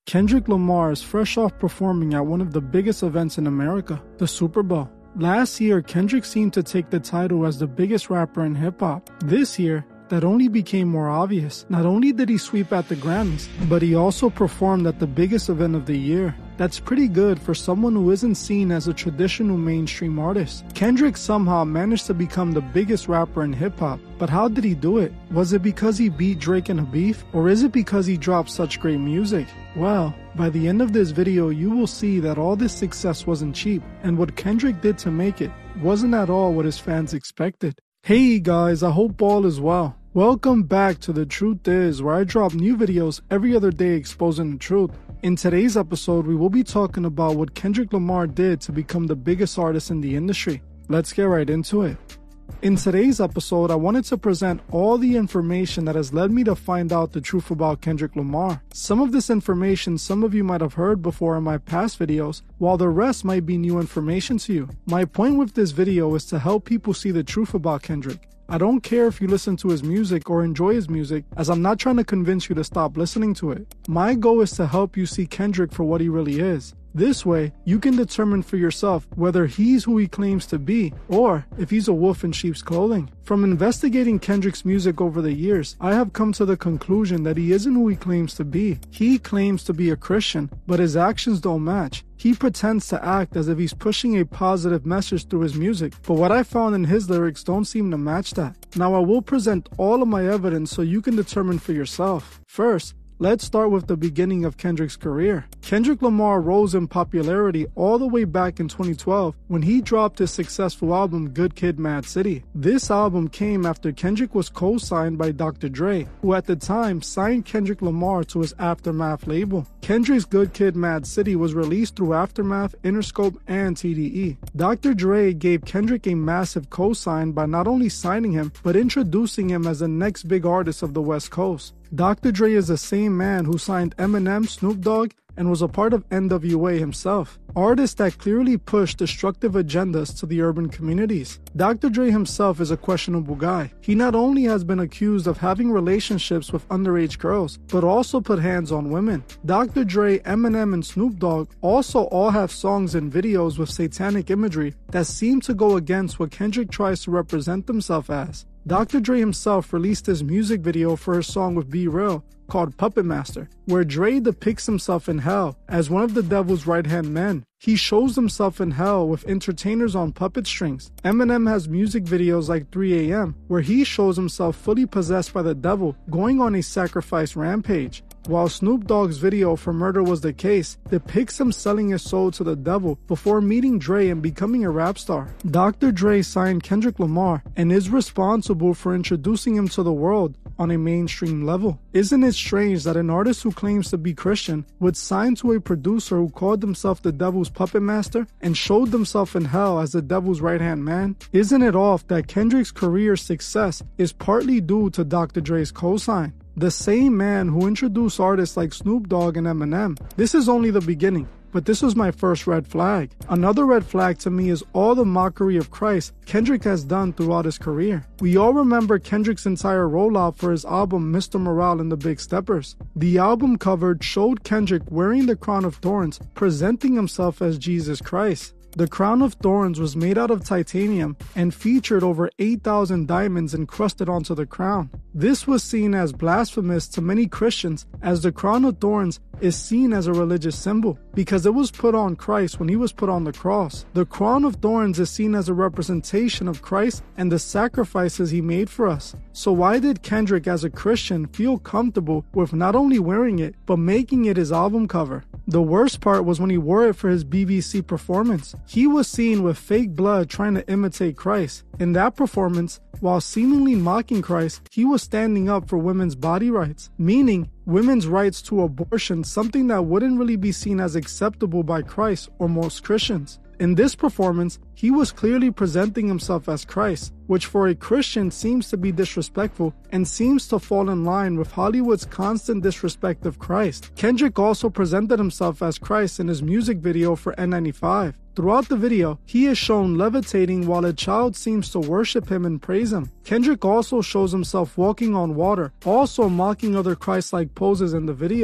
Kendrick Lamar is fresh off performing at one of the biggest events in America, the Super Bowl. Last year, Kendrick seemed to take the title as the biggest rapper in hip-hop. This year, that only became more obvious. Not only did he sweep at the Grammys, but he also performed at the biggest event of the year. That's pretty good for someone who isn't seen as a traditional mainstream artist. Kendrick somehow managed to become the biggest rapper in hip-hop, but how did he do it? Was it because he beat Drake in a beef? Or is it because he dropped such great music? Well, by the end of this video, you will see that all this success wasn't cheap, and what Kendrick did to make it wasn't at all what his fans expected. Hey guys, I hope all is well. Welcome back to The Truth Is, where I drop new videos every other day exposing the truth. In today's episode, we will be talking about what Kendrick Lamar did to become the biggest artist in the industry. Let's get right into it. In today's episode, I wanted to present all the information that has led me to find out the truth about Kendrick Lamar. Some of this information some of you might have heard before in my past videos, while the rest might be new information to you. My point with this video is to help people see the truth about Kendrick. I don't care if you listen to his music or enjoy his music, as I'm not trying to convince you to stop listening to it. My goal is to help you see Kendrick for what he really is. This way, you can determine for yourself whether he's who he claims to be, or if he's a wolf in sheep's clothing. From investigating Kendrick's music over the years, I have come to the conclusion that he isn't who he claims to be. He claims to be a Christian, but his actions don't match. He pretends to act as if he's pushing a positive message through his music, but what I found in his lyrics don't seem to match that. Now I will present all of my evidence so you can determine for yourself. First, let's start with the beginning of Kendrick's career. Kendrick Lamar rose in popularity all the way back in 2012 when he dropped his successful album Good Kid, Mad City. This album came after Kendrick was co-signed by Dr. Dre, who at the time signed Kendrick Lamar to his Aftermath label. Kendrick's Good Kid, Mad City was released through Aftermath, Interscope, and TDE. Dr. Dre gave Kendrick a massive co-sign by not only signing him, but introducing him as the next big artist of the West Coast. Dr. Dre is the same man who signed Eminem, Snoop Dogg, and was a part of NWA himself, artists that clearly push destructive agendas to the urban communities. Dr. Dre himself is a questionable guy. He not only has been accused of having relationships with underage girls, but also put hands on women. Dr. Dre, Eminem, and Snoop Dogg also all have songs and videos with satanic imagery that seem to go against what Kendrick tries to represent himself as. Dr. Dre himself released his music video for his song with B Real called Puppet Master, where Dre depicts himself in hell as one of the devil's right-hand men. He shows himself in hell with entertainers on puppet strings. Eminem has music videos like 3 AM, where he shows himself fully possessed by the devil, going on a sacrifice rampage. While Snoop Dogg's video for Murder Was the Case depicts him selling his soul to the devil before meeting Dre and becoming a rap star. Dr. Dre signed Kendrick Lamar and is responsible for introducing him to the world on a mainstream level. Isn't it strange that an artist who claims to be Christian would sign to a producer who called himself the devil's puppet master and showed himself in hell as the devil's right-hand man? Isn't it off that Kendrick's career success is partly due to Dr. Dre's cosign? The same man who introduced artists like Snoop Dogg and Eminem. This is only the beginning, but this was my first red flag. Another red flag to me is all the mockery of Christ Kendrick has done throughout his career. We all remember Kendrick's entire rollout for his album Mr. Morale and the Big Steppers. The album cover showed Kendrick wearing the crown of thorns, presenting himself as Jesus Christ. The crown of thorns was made out of titanium and featured over 8,000 diamonds encrusted onto the crown. This was seen as blasphemous to many Christians, as the crown of thorns is seen as a religious symbol because it was put on Christ when he was put on the cross. The crown of thorns is seen as a representation of Christ and the sacrifices he made for us. So why did Kendrick as a Christian feel comfortable with not only wearing it, but making it his album cover? The worst part was when he wore it for his BBC performance. He was seen with fake blood trying to imitate Christ. In that performance, while seemingly mocking Christ, he was standing up for women's body rights, meaning women's rights to abortion, something that wouldn't really be seen as acceptable by Christ or most Christians. In this performance, he was clearly presenting himself as Christ, which for a Christian seems to be disrespectful and seems to fall in line with Hollywood's constant disrespect of Christ. Kendrick also presented himself as Christ in his music video for N95. Throughout the video, he is shown levitating while a child seems to worship him and praise him. Kendrick also shows himself walking on water, also mocking other Christ-like poses in the video.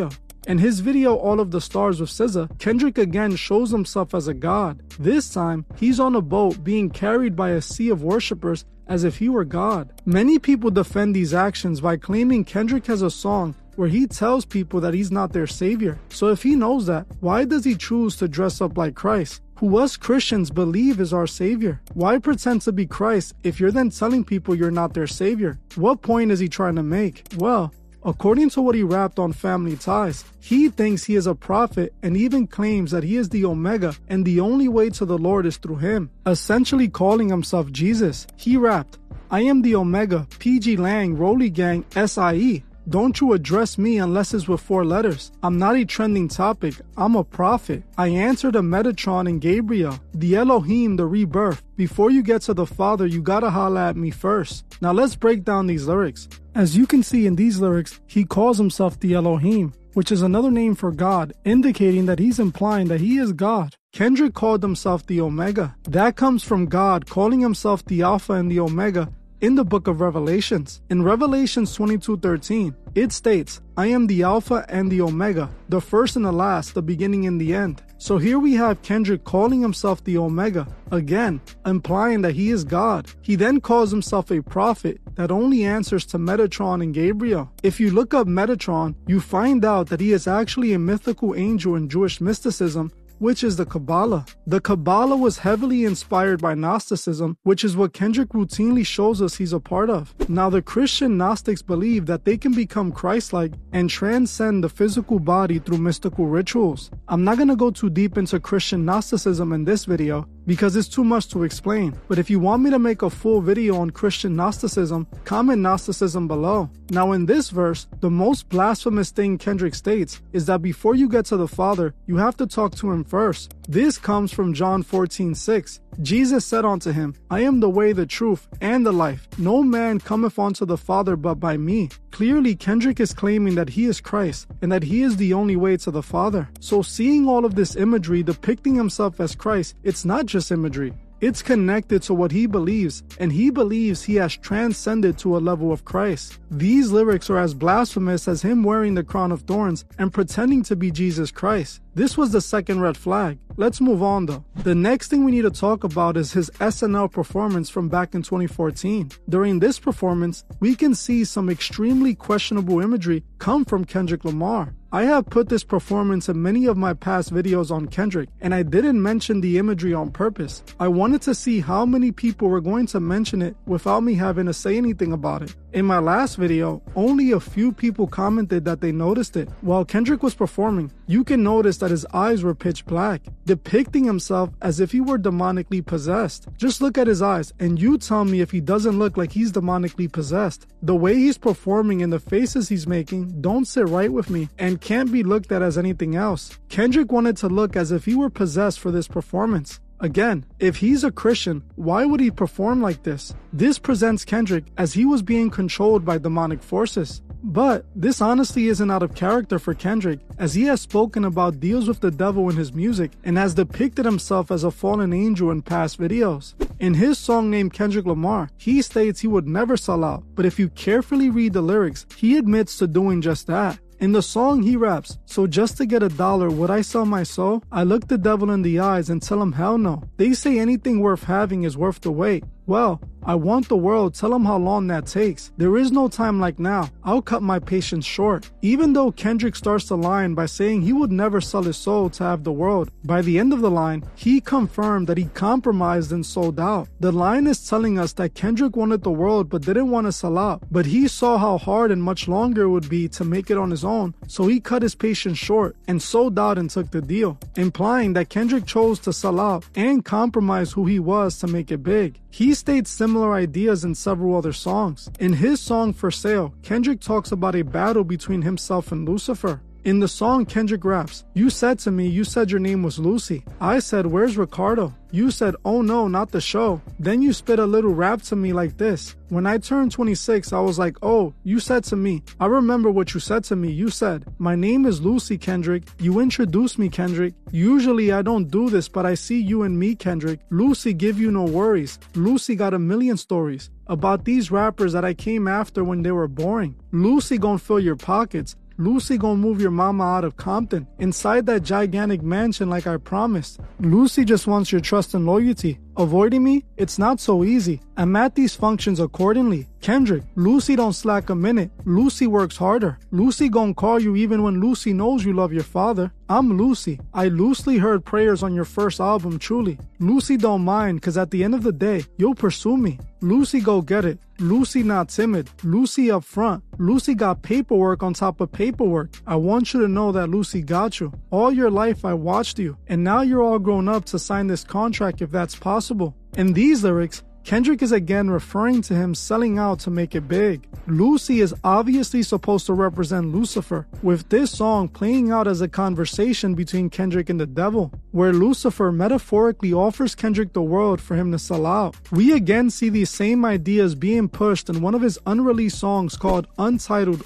In his video All of the Stars with SZA, Kendrick again shows himself as a god. This time, he's on a boat being carried by a sea of worshippers as if he were God. Many people defend these actions by claiming Kendrick has a song where he tells people that he's not their savior. So if he knows that, why does he choose to dress up like Christ, who us Christians believe is our savior? Why pretend to be Christ if you're then telling people you're not their savior? What point is he trying to make? Well, according to what he rapped on Family Ties, he thinks he is a prophet and even claims that he is the Omega and the only way to the Lord is through him, essentially calling himself Jesus. He rapped, "I am the Omega, PG Lang, Rolly Gang, SIE. Don't you address me unless it's with 4 letters. I'm not a trending topic, I'm a prophet. I answer to Metatron and Gabriel, the Elohim, the rebirth. Before you get to the Father, you gotta holla at me first." Now let's break down these lyrics. As you can see in these lyrics, he calls himself the Elohim, which is another name for God, indicating that he's implying that he is God. Kendrick called himself the Omega. That comes from God calling himself the Alpha and the Omega in the book of Revelations. In Revelations 22:13, it states, "I am the Alpha and the Omega, the first and the last, the beginning and the end." So here we have Kendrick calling himself the Omega, again, implying that he is God. He then calls himself a prophet that only answers to Metatron and Gabriel. If you look up Metatron, you find out that he is actually a mythical angel in Jewish mysticism, which is the Kabbalah. The Kabbalah was heavily inspired by Gnosticism, which is what Kendrick routinely shows us he's a part of. Now, the Christian Gnostics believe that they can become Christ-like and transcend the physical body through mystical rituals. I'm not going to go too deep into Christian Gnosticism in this video because it's too much to explain, but if you want me to make a full video on Christian Gnosticism, comment Gnosticism below. Now in this verse, the most blasphemous thing Kendrick states is that before you get to the Father, you have to talk to him first. This comes from John 14:6. Jesus said unto him, "I am the way, the truth, and the life. No man cometh unto the Father but by me." Clearly, Kendrick is claiming that he is Christ and that he is the only way to the Father. So seeing all of this imagery depicting himself as Christ, it's not just imagery. It's connected to what he believes, and he believes he has transcended to a level of Christ. These lyrics are as blasphemous as him wearing the crown of thorns and pretending to be Jesus Christ. This was the second red flag. Let's move on though. The next thing we need to talk about is his SNL performance from back in 2014. During this performance, we can see some extremely questionable imagery come from Kendrick Lamar. I have put this performance in many of my past videos on Kendrick, and I didn't mention the imagery on purpose. I wanted to see how many people were going to mention it without me having to say anything about it. In my last video, only a few people commented that they noticed it. While Kendrick was performing, you can notice that his eyes were pitch black, depicting himself as if he were demonically possessed. Just look at his eyes and you tell me if he doesn't look like he's demonically possessed. The way he's performing and the faces he's making don't sit right with me and can't be looked at as anything else. Kendrick wanted to look as if he were possessed for this performance. Again, if he's a Christian, why would he perform like this? This presents Kendrick as he was being controlled by demonic forces. But this honestly isn't out of character for Kendrick, as he has spoken about deals with the devil in his music and has depicted himself as a fallen angel in past videos. In his song named Kendrick Lamar, he states he would never sell out, but if you carefully read the lyrics, he admits to doing just that. In the song, he raps, "So just to get $1, would I sell my soul? I look the devil in the eyes and tell him hell no. They say anything worth having is worth the wait. Well, I want the world, tell him how long that takes. There is no time like now. I'll cut my patience short." Even though Kendrick starts the line by saying he would never sell his soul to have the world, by the end of the line, he confirmed that he compromised and sold out. The line is telling us that Kendrick wanted the world but didn't want to sell out, but he saw how hard and much longer it would be to make it on his own, so he cut his patience short and sold out and took the deal, implying that Kendrick chose to sell out and compromise who he was to make it big. He states similar ideas in several other songs. In his song For Sale, Kendrick talks about a battle between himself and Lucifer. In the song, Kendrick raps, "You said to me, you said your name was Lucy. I said, where's Ricardo? You said, oh no, not the show. Then you spit a little rap to me like this. When I turned 26, I was like, oh, you said to me. I remember what you said to me. You said, my name is Lucy, Kendrick. You introduced me, Kendrick. Usually I don't do this, but I see you and me, Kendrick. Lucy give you no worries. Lucy got a million stories about these rappers that I came after when they were boring. Lucy gon' fill your pockets. Lucy gonna move your mama out of Compton, inside that gigantic mansion like I promised. Lucy just wants your trust and loyalty. Avoiding me? It's not so easy. I'm at these functions accordingly. Kendrick, Lucy don't slack a minute. Lucy works harder. Lucy gon' call you even when Lucy knows you love your father. I'm Lucy. I loosely heard prayers on your first album, truly. Lucy don't mind, cause at the end of the day, you'll pursue me. Lucy go get it. Lucy not timid. Lucy up front. Lucy got paperwork on top of paperwork. I want you to know that Lucy got you. All your life I watched you, and now you're all grown up to sign this contract if that's possible. In these lyrics, Kendrick is again referring to him selling out to make it big. Lucy is obviously supposed to represent Lucifer, with this song playing out as a conversation between Kendrick and the devil, where Lucifer metaphorically offers Kendrick the world for him to sell out. We again see these same ideas being pushed in one of his unreleased songs called Untitled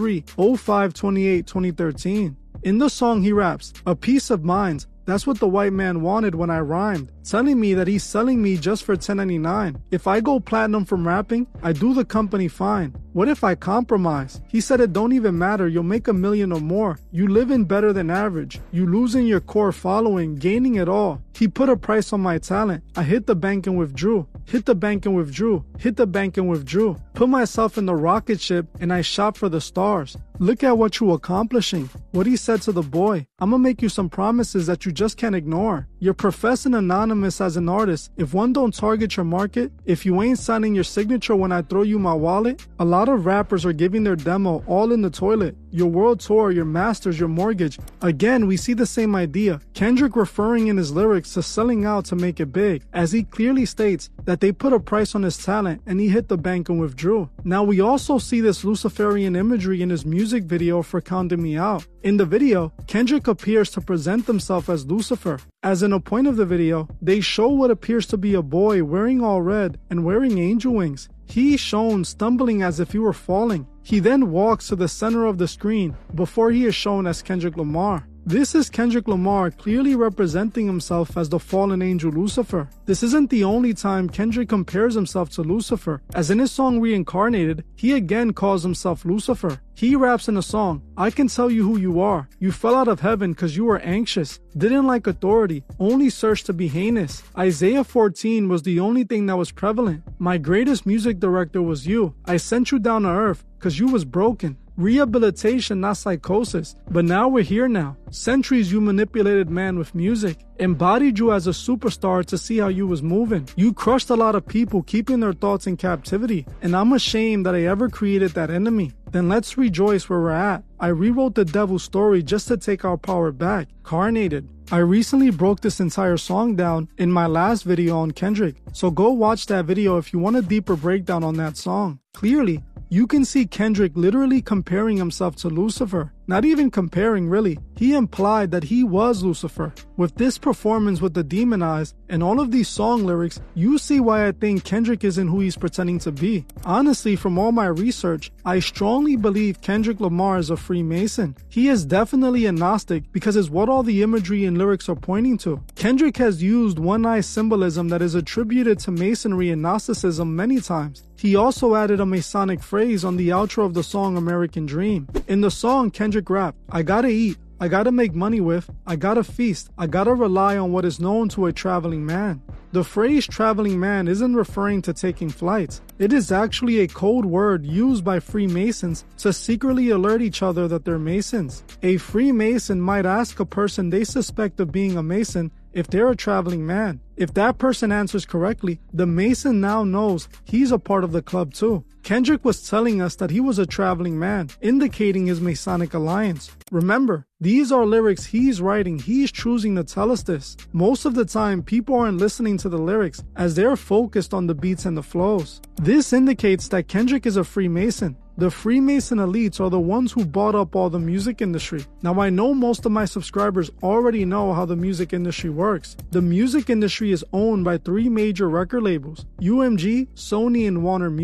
03-05-28-2013. In the song he raps, "A peace of mind, that's what the white man wanted when I rhymed, telling me that he's selling me just for $10.99. If I go platinum from rapping, I do the company fine. What if I compromise? He said it don't even matter, you'll make $1 million or more. You living better than average. You losing your core following, gaining it all. He put a price on my talent. I hit the bank and withdrew. Hit the bank and withdrew. Hit the bank and withdrew. Put myself in the rocket ship and I shot for the stars. Look at what you accomplishing." What he said to the boy, "I'ma make you some promises that you just can't ignore. You're professing anonymous as an artist. If one don't target your market, if you ain't signing your signature when I throw you my wallet." A lot of rappers are giving their demo all in the toilet. Your world tour, your masters, your mortgage. Again, we see the same idea. Kendrick referring in his lyrics to selling out to make it big, as he clearly states that they put a price on his talent and he hit the bank and withdrew. Now we also see this Luciferian imagery in his music video for Counting Me Out. In the video, Kendrick appears to present himself as Lucifer. As in a point of the video, they show what appears to be a boy wearing all red and wearing angel wings. He is shown stumbling as if he were falling. He then walks to the center of the screen before he is shown as Kendrick Lamar. This is Kendrick Lamar clearly representing himself as the fallen angel Lucifer. This isn't the only time Kendrick compares himself to Lucifer, as in his song Reincarnated, he again calls himself Lucifer. He raps in the song, "I can tell you who you are. You fell out of heaven cause you were anxious, didn't like authority, only searched to be heinous. Isaiah 14 was the only thing that was prevalent. My greatest music director was you. I sent you down to earth cause you was broken. Rehabilitation, not psychosis. But now we're here now. Centuries you manipulated man with music. Embodied you as a superstar to see how you was moving. You crushed a lot of people keeping their thoughts in captivity. And I'm ashamed that I ever created that enemy. Then let's rejoice where we're at. I rewrote the devil's story just to take our power back. Carnated." I recently broke this entire song down in my last video on Kendrick. So go watch that video if you want a deeper breakdown on that song. Clearly, you can see Kendrick literally comparing himself to Lucifer. Not even comparing really. He implied that he was Lucifer. With this performance with the demon eyes and all of these song lyrics, you see why I think Kendrick isn't who he's pretending to be. Honestly, from all my research, I strongly believe Kendrick Lamar is a Freemason. He is definitely a Gnostic because it's what all the imagery and lyrics are pointing to. Kendrick has used one-eye symbolism that is attributed to Masonry and Gnosticism many times. He also added a Masonic phrase on the outro of the song American Dream. In the song, Kendrick rapped, "I gotta eat, I gotta make money with, I gotta feast, I gotta rely on what is known to a traveling man." The phrase traveling man isn't referring to taking flights. It is actually a code word used by Freemasons to secretly alert each other that they're Masons. A Freemason might ask a person they suspect of being a Mason if they're a traveling man. If that person answers correctly, the Mason now knows he's a part of the club too. Kendrick was telling us that he was a traveling man, indicating his Masonic alliance. Remember, these are lyrics he's writing, he's choosing to tell us this. Most of the time, people aren't listening to the lyrics as they're focused on the beats and the flows. This indicates that Kendrick is a Freemason. The Freemason elites are the ones who bought up all the music industry. Now I know most of my subscribers already know how the music industry works. The music industry is owned by 3 major record labels, UMG, Sony, and Warner Music.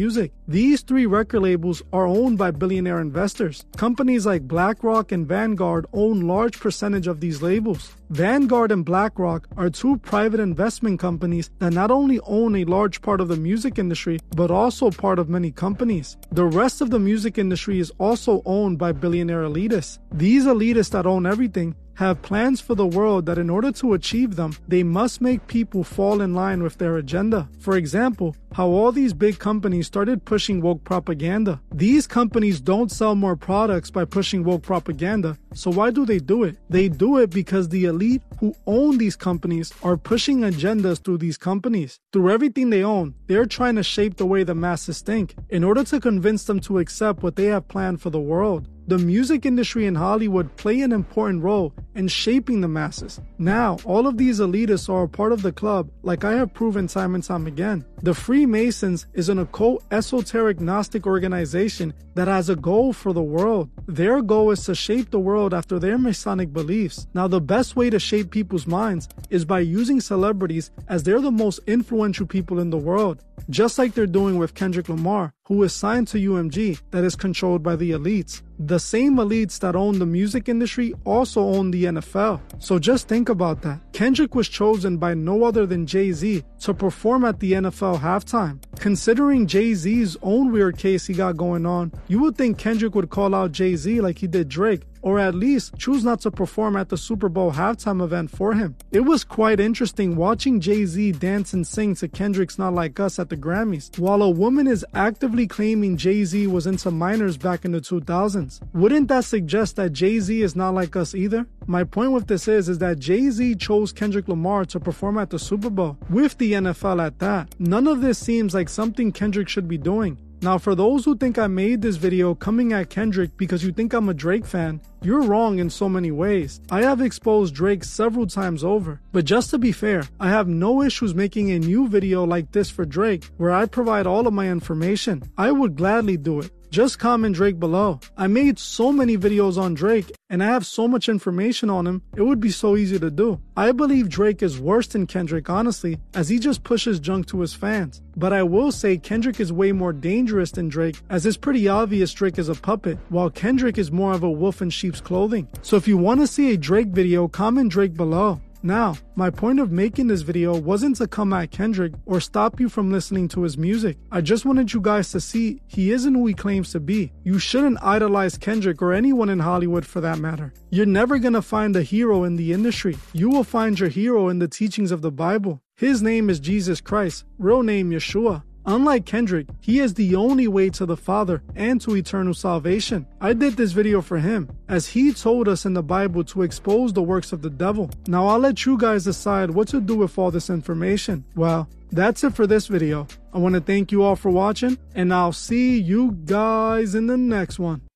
These 3 record labels are owned by billionaire investors. Companies like BlackRock and Vanguard own large percentage of these labels. Vanguard and BlackRock are 2 private investment companies that not only own a large part of the music industry, but also part of many companies. The rest of the music industry is also owned by billionaire elitists. These elitists that own everything have plans for the world that in order to achieve them, they must make people fall in line with their agenda. For example, how all these big companies started pushing woke propaganda. These companies don't sell more products by pushing woke propaganda, so why do they do it? They do it because the elite who own these companies are pushing agendas through these companies. Through everything they own, they're trying to shape the way the masses think in order to convince them to accept what they have planned for the world. The music industry in Hollywood play an important role in shaping the masses. Now, all of these elitists are a part of the club, like I have proven time and time again. The Freemasons is an occult, esoteric, Gnostic organization that has a goal for the world. Their goal is to shape the world after their Masonic beliefs. Now, the best way to shape people's minds is by using celebrities, as they're the most influential people in the world. Just like they're doing with Kendrick Lamar, who is signed to UMG, that is controlled by the elites. The same elites that own the music industry also own the NFL. So just think about that. Kendrick was chosen by no other than Jay-Z to perform at the NFL halftime. Considering Jay-Z's own weird case he got going on, you would think Kendrick would call out Jay-Z like he did Drake, or at least choose not to perform at the Super Bowl halftime event for him. It was quite interesting watching Jay-Z dance and sing to Kendrick's Not Like Us at the Grammys, while a woman is actively claiming Jay-Z was into minors back in the 2000s. Wouldn't that suggest that Jay-Z is not like us either? My point with this is that Jay-Z chose Kendrick Lamar to perform at the Super Bowl, with the NFL at that. None of this seems like something Kendrick should be doing. Now, for those who think I made this video coming at Kendrick because you think I'm a Drake fan, you're wrong in so many ways. I have exposed Drake several times over. But just to be fair, I have no issues making a new video like this for Drake, where I provide all of my information. I would gladly do it. Just comment Drake below. I made so many videos on Drake, and I have so much information on him, it would be so easy to do. I believe Drake is worse than Kendrick, honestly, as he just pushes junk to his fans. But I will say Kendrick is way more dangerous than Drake, as it's pretty obvious Drake is a puppet, while Kendrick is more of a wolf in sheep's clothing. So if you want to see a Drake video, comment Drake below. Now, my point of making this video wasn't to come at Kendrick or stop you from listening to his music. I just wanted you guys to see he isn't who he claims to be. You shouldn't idolize Kendrick or anyone in Hollywood for that matter. You're never gonna find a hero in the industry. You will find your hero in the teachings of the Bible. His name is Jesus Christ, real name Yeshua. Unlike Kendrick, he is the only way to the Father and to eternal salvation. I did this video for him, as he told us in the Bible to expose the works of the devil. Now I'll let you guys decide what to do with all this information. Well, that's it for this video. I want to thank you all for watching, and I'll see you guys in the next one.